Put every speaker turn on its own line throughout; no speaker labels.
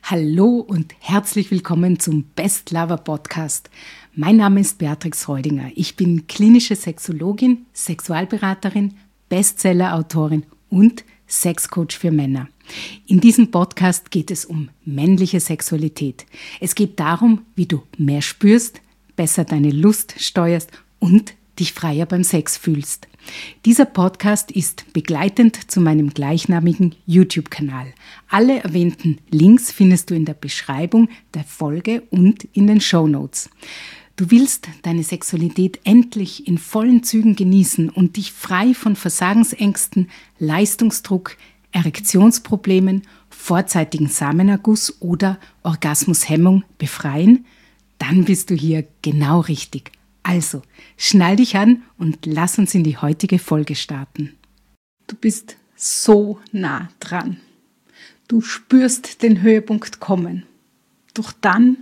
Hallo und herzlich willkommen zum Best Lover Podcast. Mein Name ist Beatrix Reudinger. Ich bin klinische Sexologin, Sexualberaterin, Bestseller-Autorin und Sexcoach für Männer. In diesem Podcast geht es um männliche Sexualität. Es geht darum, wie du mehr spürst, besser deine Lust steuerst und dich freier beim Sex fühlst. Dieser Podcast ist begleitend zu meinem gleichnamigen YouTube-Kanal. Alle erwähnten Links findest du in der Beschreibung der Folge und in den Shownotes. Du willst deine Sexualität endlich in vollen Zügen genießen und dich frei von Versagensängsten, Leistungsdruck, Erektionsproblemen, vorzeitigen Samenerguss oder Orgasmushemmung befreien? Dann bist du hier genau richtig. Also, schnall dich an und lass uns in die heutige Folge starten. Du bist so nah dran. Du spürst den Höhepunkt kommen. Doch dann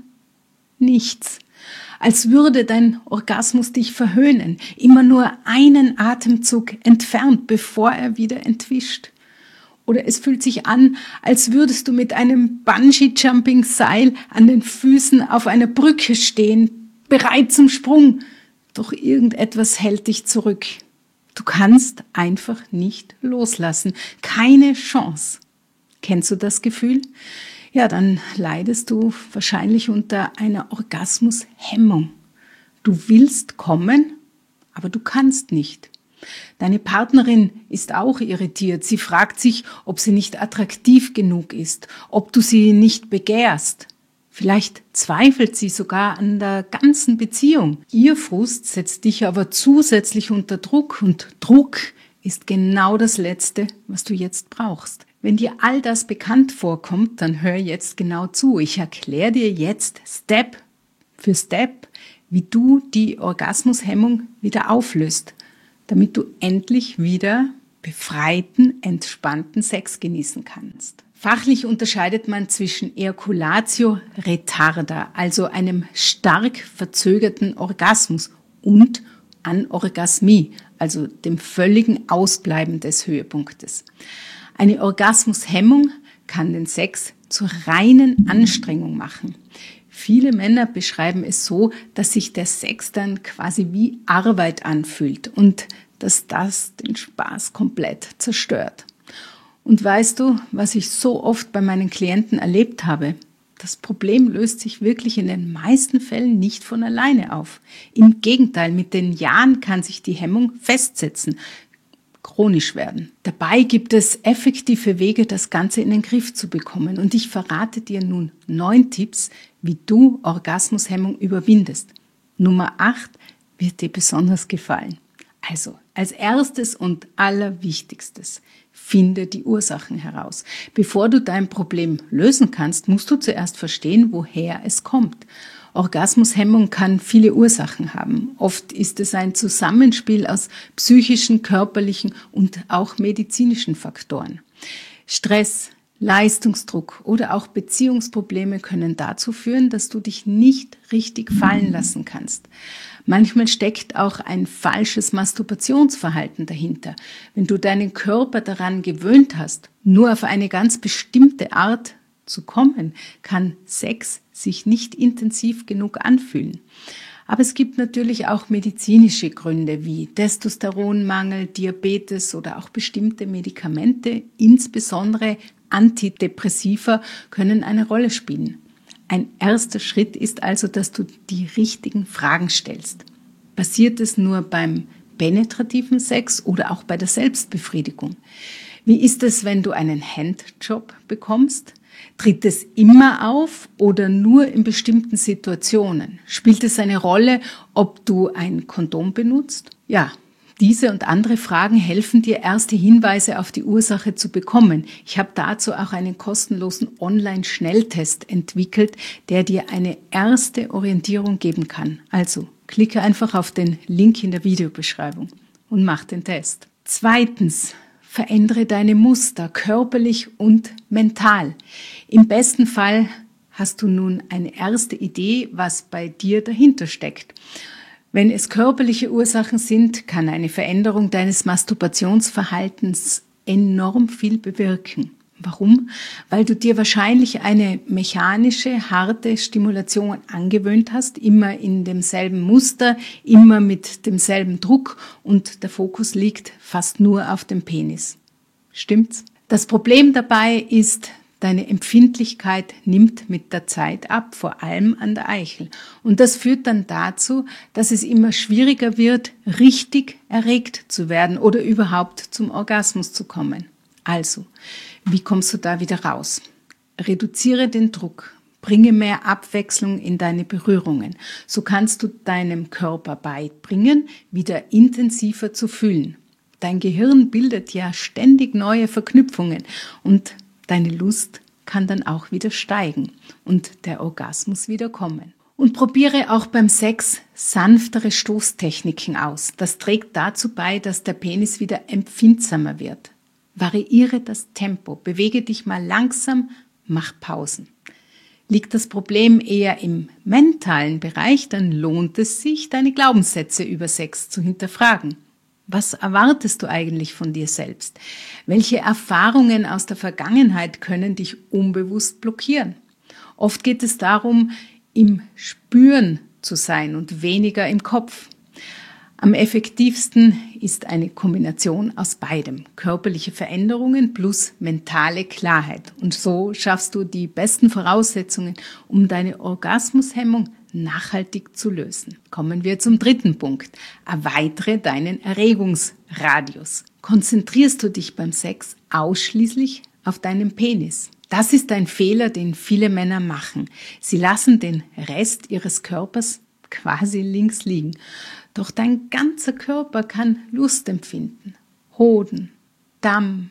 nichts. Als würde dein Orgasmus dich verhöhnen, immer nur einen Atemzug entfernt, bevor er wieder entwischt. Oder es fühlt sich an, als würdest du mit einem Bungee-Jumping-Seil an den Füßen auf einer Brücke stehen, bereit zum Sprung. Doch irgendetwas hält dich zurück. Du kannst einfach nicht loslassen. Keine Chance. Kennst du das Gefühl? Ja, dann leidest du wahrscheinlich unter einer Orgasmushemmung. Du willst kommen, aber du kannst nicht. Deine Partnerin ist auch irritiert. Sie fragt sich, ob sie nicht attraktiv genug ist, ob du sie nicht begehrst. Vielleicht zweifelt sie sogar an der ganzen Beziehung. Ihr Frust setzt dich aber zusätzlich unter Druck und Druck ist genau das Letzte, was du jetzt brauchst. Wenn dir all das bekannt vorkommt, dann hör jetzt genau zu. Ich erkläre dir jetzt Step für Step, wie du die Orgasmushemmung wieder auflöst, damit du endlich wieder befreiten, entspannten Sex genießen kannst. Fachlich unterscheidet man zwischen Ejaculatio retarda, also einem stark verzögerten Orgasmus, und Anorgasmie, also dem völligen Ausbleiben des Höhepunktes. Eine Orgasmushemmung kann den Sex zur reinen Anstrengung machen. Viele Männer beschreiben es so, dass sich der Sex dann quasi wie Arbeit anfühlt und dass das den Spaß komplett zerstört. Und weißt du, was ich so oft bei meinen Klienten erlebt habe? Das Problem löst sich wirklich in den meisten Fällen nicht von alleine auf. Im Gegenteil, mit den Jahren kann sich die Hemmung festsetzen, chronisch werden. Dabei gibt es effektive Wege, das Ganze in den Griff zu bekommen. Und ich verrate dir nun 9 Tipps, wie du Orgasmushemmung überwindest. Nummer 8 wird dir besonders gefallen. Also, als erstes und allerwichtigstes, finde die Ursachen heraus. Bevor du dein Problem lösen kannst, musst du zuerst verstehen, woher es kommt. Orgasmushemmung kann viele Ursachen haben. Oft ist es ein Zusammenspiel aus psychischen, körperlichen und auch medizinischen Faktoren. Stress, Leistungsdruck oder auch Beziehungsprobleme können dazu führen, dass du dich nicht richtig fallen lassen kannst. Manchmal steckt auch ein falsches Masturbationsverhalten dahinter. Wenn du deinen Körper daran gewöhnt hast, nur auf eine ganz bestimmte Art zu kommen, kann Sex sich nicht intensiv genug anfühlen. Aber es gibt natürlich auch medizinische Gründe wie Testosteronmangel, Diabetes oder auch bestimmte Medikamente, insbesondere Antidepressiva, können eine Rolle spielen. Ein erster Schritt ist also, dass du die richtigen Fragen stellst. Passiert es nur beim penetrativen Sex oder auch bei der Selbstbefriedigung? Wie ist es, wenn du einen Handjob bekommst? Tritt es immer auf oder nur in bestimmten Situationen? Spielt es eine Rolle, ob du ein Kondom benutzt? Ja, diese und andere Fragen helfen dir, erste Hinweise auf die Ursache zu bekommen. Ich habe dazu auch einen kostenlosen Online-Schnelltest entwickelt, der dir eine erste Orientierung geben kann. Also klicke einfach auf den Link in der Videobeschreibung und mach den Test. Zweitens, verändere deine Muster körperlich und mental. Im besten Fall hast du nun eine erste Idee, was bei dir dahinter steckt. Wenn es körperliche Ursachen sind, kann eine Veränderung deines Masturbationsverhaltens enorm viel bewirken. Warum? Weil du dir wahrscheinlich eine mechanische, harte Stimulation angewöhnt hast, immer in demselben Muster, immer mit demselben Druck und der Fokus liegt fast nur auf dem Penis. Stimmt's? Das Problem dabei ist, deine Empfindlichkeit nimmt mit der Zeit ab, vor allem an der Eichel. Und das führt dann dazu, dass es immer schwieriger wird, richtig erregt zu werden oder überhaupt zum Orgasmus zu kommen. Also, wie kommst du da wieder raus? Reduziere den Druck, bringe mehr Abwechslung in deine Berührungen. So kannst du deinem Körper beibringen, wieder intensiver zu fühlen. Dein Gehirn bildet ja ständig neue Verknüpfungen und deine Lust kann dann auch wieder steigen und der Orgasmus wieder kommen. Und probiere auch beim Sex sanftere Stoßtechniken aus. Das trägt dazu bei, dass der Penis wieder empfindsamer wird. Variiere das Tempo, bewege dich mal langsam, mach Pausen. Liegt das Problem eher im mentalen Bereich, dann lohnt es sich, deine Glaubenssätze über Sex zu hinterfragen. Was erwartest du eigentlich von dir selbst? Welche Erfahrungen aus der Vergangenheit können dich unbewusst blockieren? Oft geht es darum, im Spüren zu sein und weniger im Kopf. Am effektivsten ist eine Kombination aus beidem, körperliche Veränderungen plus mentale Klarheit. Und so schaffst du die besten Voraussetzungen, um deine Orgasmushemmung nachhaltig zu lösen. Kommen wir zum dritten Punkt. Erweitere deinen Erregungsradius. Konzentrierst du dich beim Sex ausschließlich auf deinen Penis? Das ist ein Fehler, den viele Männer machen. Sie lassen den Rest ihres Körpers quasi links liegen. Doch dein ganzer Körper kann Lust empfinden. Hoden, Damm,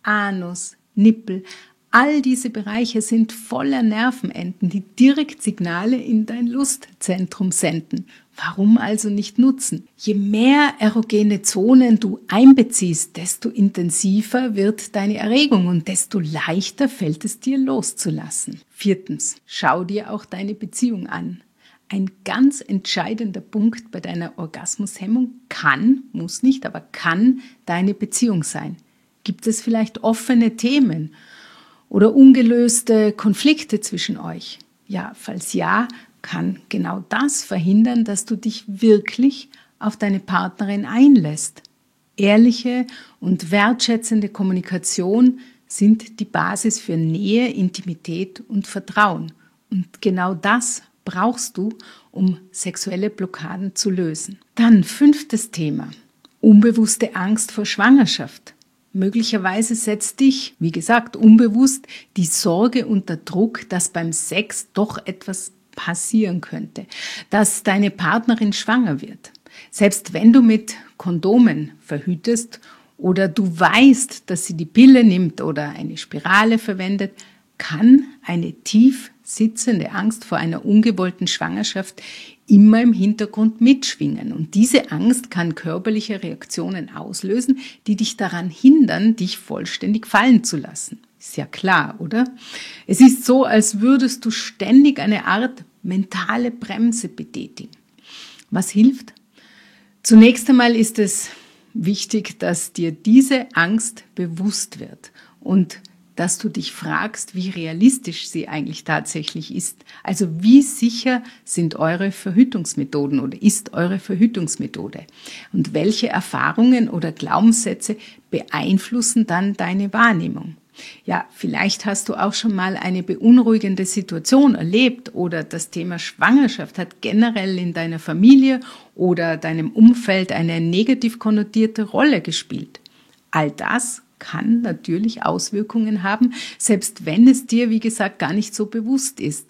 Anus, Nippel, all diese Bereiche sind voller Nervenenden, die direkt Signale in dein Lustzentrum senden. Warum also nicht nutzen? Je mehr erogene Zonen du einbeziehst, desto intensiver wird deine Erregung und desto leichter fällt es dir loszulassen. 4. Schau dir auch deine Beziehung an. Ein ganz entscheidender Punkt bei deiner Orgasmushemmung kann, muss nicht, aber kann deine Beziehung sein. Gibt es vielleicht offene Themen oder ungelöste Konflikte zwischen euch? Ja, falls ja, kann genau das verhindern, dass du dich wirklich auf deine Partnerin einlässt. Ehrliche und wertschätzende Kommunikation sind die Basis für Nähe, Intimität und Vertrauen. Und genau das brauchst du, um sexuelle Blockaden zu lösen. Dann 5. Thema. Unbewusste Angst vor Schwangerschaft. Möglicherweise setzt dich, wie gesagt, unbewusst die Sorge unter Druck, dass beim Sex doch etwas passieren könnte, dass deine Partnerin schwanger wird. Selbst wenn du mit Kondomen verhütest oder du weißt, dass sie die Pille nimmt oder eine Spirale verwendet, kann eine tief sitzende Angst vor einer ungewollten Schwangerschaft immer im Hintergrund mitschwingen. Und diese Angst kann körperliche Reaktionen auslösen, die dich daran hindern, dich vollständig fallen zu lassen. Ist ja klar, oder? Es ist so, als würdest du ständig eine Art mentale Bremse betätigen. Was hilft? Zunächst einmal ist es wichtig, dass dir diese Angst bewusst wird und dass du dich fragst, wie realistisch sie eigentlich tatsächlich ist. Also wie sicher sind eure Verhütungsmethoden oder ist eure Verhütungsmethode? Und welche Erfahrungen oder Glaubenssätze beeinflussen dann deine Wahrnehmung? Ja, vielleicht hast du auch schon mal eine beunruhigende Situation erlebt oder das Thema Schwangerschaft hat generell in deiner Familie oder deinem Umfeld eine negativ konnotierte Rolle gespielt. All das kann natürlich Auswirkungen haben, selbst wenn es dir, wie gesagt, gar nicht so bewusst ist.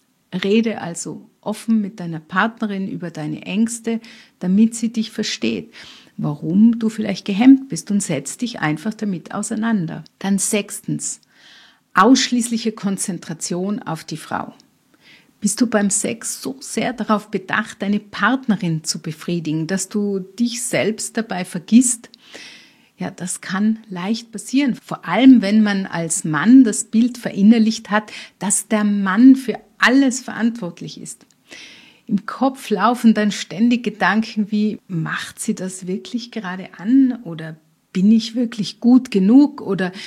Rede also offen mit deiner Partnerin über deine Ängste, damit sie dich versteht, warum du vielleicht gehemmt bist und setz dich einfach damit auseinander. Dann 6. Ausschließliche Konzentration auf die Frau. Bist du beim Sex so sehr darauf bedacht, deine Partnerin zu befriedigen, dass du dich selbst dabei vergisst? Ja, das kann leicht passieren, vor allem wenn man als Mann das Bild verinnerlicht hat, dass der Mann für alles verantwortlich ist. Im Kopf laufen dann ständig Gedanken wie, macht sie das wirklich gerade an oder bin ich wirklich gut genug oder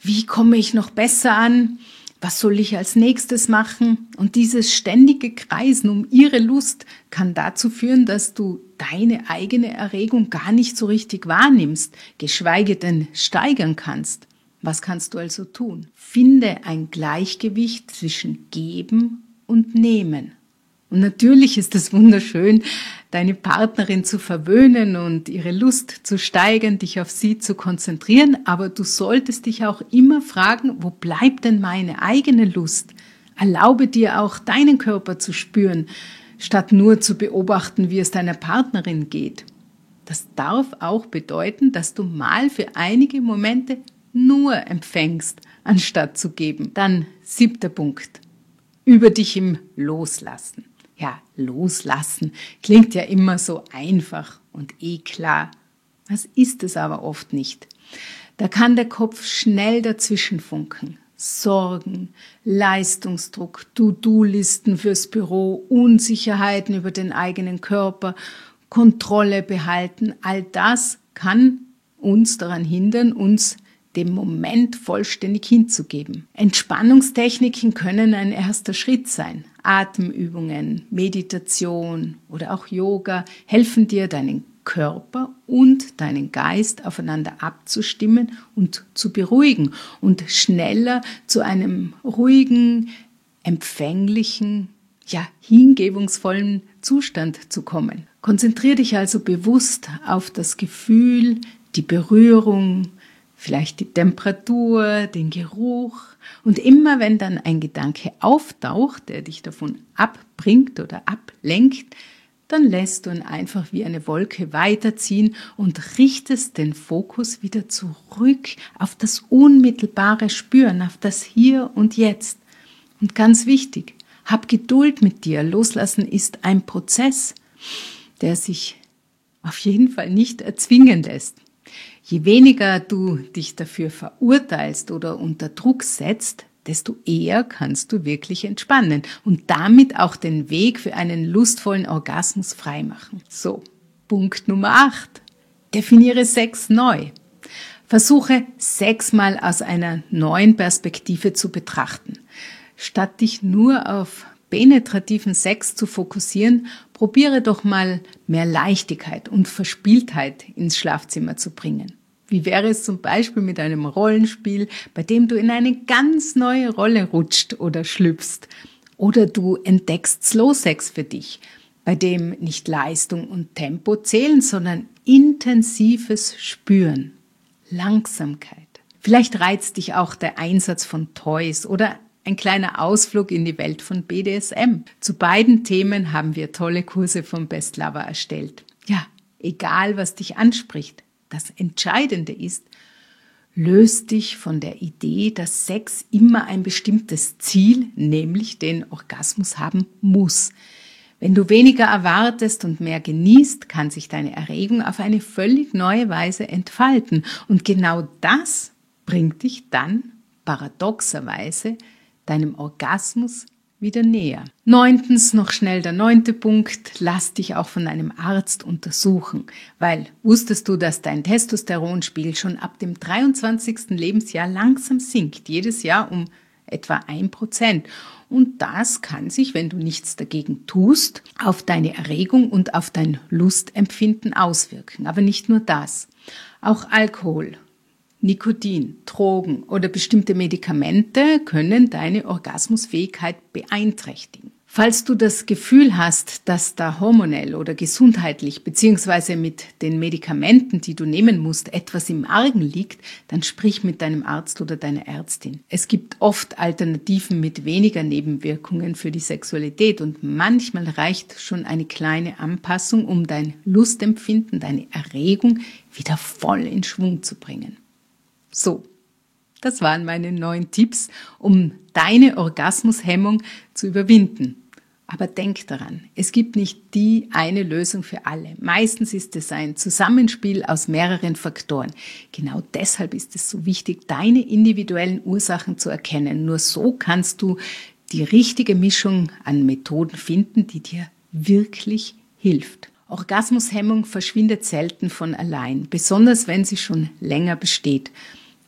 wie komme ich noch besser an? Was soll ich als nächstes machen? Und dieses ständige Kreisen um ihre Lust kann dazu führen, dass du deine eigene Erregung gar nicht so richtig wahrnimmst, geschweige denn steigern kannst. Was kannst du also tun? Finde ein Gleichgewicht zwischen Geben und Nehmen. Und natürlich ist es wunderschön, deine Partnerin zu verwöhnen und ihre Lust zu steigern, dich auf sie zu konzentrieren, aber du solltest dich auch immer fragen, wo bleibt denn meine eigene Lust? Erlaube dir auch deinen Körper zu spüren, statt nur zu beobachten, wie es deiner Partnerin geht. Das darf auch bedeuten, dass du mal für einige Momente nur empfängst, anstatt zu geben. Dann 7. Punkt. Übe dich im Loslassen. Ja, loslassen klingt ja immer so einfach und klar. Das ist es aber oft nicht. Da kann der Kopf schnell dazwischen funken. Sorgen, Leistungsdruck, To-Do-Listen fürs Büro, Unsicherheiten über den eigenen Körper, Kontrolle behalten, all das kann uns daran hindern, uns dem Moment vollständig hinzugeben. Entspannungstechniken können ein erster Schritt sein. Atemübungen, Meditation oder auch Yoga helfen dir, deinen Körper und deinen Geist aufeinander abzustimmen und zu beruhigen und schneller zu einem ruhigen, empfänglichen, hingebungsvollen Zustand zu kommen. Konzentriere dich also bewusst auf das Gefühl, die Berührung, vielleicht die Temperatur, den Geruch. Und immer wenn dann ein Gedanke auftaucht, der dich davon abbringt oder ablenkt, dann lässt du ihn einfach wie eine Wolke weiterziehen und richtest den Fokus wieder zurück auf das unmittelbare Spüren, auf das Hier und Jetzt. Und ganz wichtig, hab Geduld mit dir. Loslassen ist ein Prozess, der sich auf jeden Fall nicht erzwingen lässt. Je weniger du dich dafür verurteilst oder unter Druck setzt, desto eher kannst du wirklich entspannen und damit auch den Weg für einen lustvollen Orgasmus freimachen. So, Punkt Nummer 8. Definiere Sex neu. Versuche, Sex mal aus einer neuen Perspektive zu betrachten. Statt dich nur auf penetrativen Sex zu fokussieren, probiere doch mal mehr Leichtigkeit und Verspieltheit ins Schlafzimmer zu bringen. Wie wäre es zum Beispiel mit einem Rollenspiel, bei dem du in eine ganz neue Rolle rutscht oder schlüpfst? Oder du entdeckst Slow Sex für dich, bei dem nicht Leistung und Tempo zählen, sondern intensives Spüren, Langsamkeit. Vielleicht reizt dich auch der Einsatz von Toys oder ein kleiner Ausflug in die Welt von BDSM. Zu beiden Themen haben wir tolle Kurse vom Best Lover erstellt. Ja, egal was dich anspricht. Das Entscheidende ist, löst dich von der Idee, dass Sex immer ein bestimmtes Ziel, nämlich den Orgasmus haben muss. Wenn du weniger erwartest und mehr genießt, kann sich deine Erregung auf eine völlig neue Weise entfalten. Und genau das bringt dich dann paradoxerweise deinem Orgasmus wieder näher. 9. noch schnell der 9. Punkt, lass dich auch von einem Arzt untersuchen, weil wusstest du, dass dein Testosteronspiegel schon ab dem 23. Lebensjahr langsam sinkt, jedes Jahr um etwa 1%. Und das kann sich, wenn du nichts dagegen tust, auf deine Erregung und auf dein Lustempfinden auswirken. Aber nicht nur das, auch Alkohol, Nikotin, Drogen oder bestimmte Medikamente können deine Orgasmusfähigkeit beeinträchtigen. Falls du das Gefühl hast, dass da hormonell oder gesundheitlich bzw. mit den Medikamenten, die du nehmen musst, etwas im Argen liegt, dann sprich mit deinem Arzt oder deiner Ärztin. Es gibt oft Alternativen mit weniger Nebenwirkungen für die Sexualität und manchmal reicht schon eine kleine Anpassung, um dein Lustempfinden, deine Erregung wieder voll in Schwung zu bringen. So, das waren meine 9 Tipps, um deine Orgasmushemmung zu überwinden. Aber denk daran, es gibt nicht die eine Lösung für alle. Meistens ist es ein Zusammenspiel aus mehreren Faktoren. Genau deshalb ist es so wichtig, deine individuellen Ursachen zu erkennen. Nur so kannst du die richtige Mischung an Methoden finden, die dir wirklich hilft. Orgasmushemmung verschwindet selten von allein, besonders wenn sie schon länger besteht.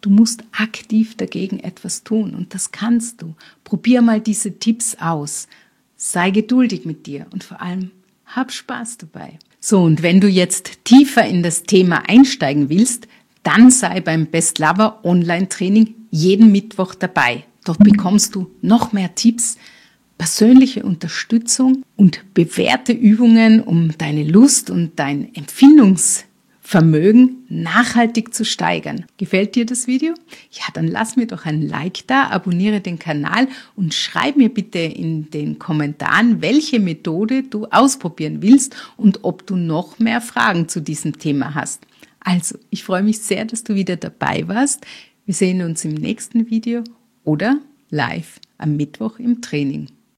Du musst aktiv dagegen etwas tun und das kannst du. Probier mal diese Tipps aus. Sei geduldig mit dir und vor allem hab Spaß dabei. So, und wenn du jetzt tiefer in das Thema einsteigen willst, dann sei beim Best Lover Online-Training jeden Mittwoch dabei. Dort bekommst du noch mehr Tipps, persönliche Unterstützung und bewährte Übungen, um deine Lust und dein Empfindungsvermögen nachhaltig zu steigern. Gefällt dir das Video? Ja, dann lass mir doch ein Like da, abonniere den Kanal und schreib mir bitte in den Kommentaren, welche Methode du ausprobieren willst und ob du noch mehr Fragen zu diesem Thema hast. Also, ich freue mich sehr, dass du wieder dabei warst. Wir sehen uns im nächsten Video oder live am Mittwoch im Training.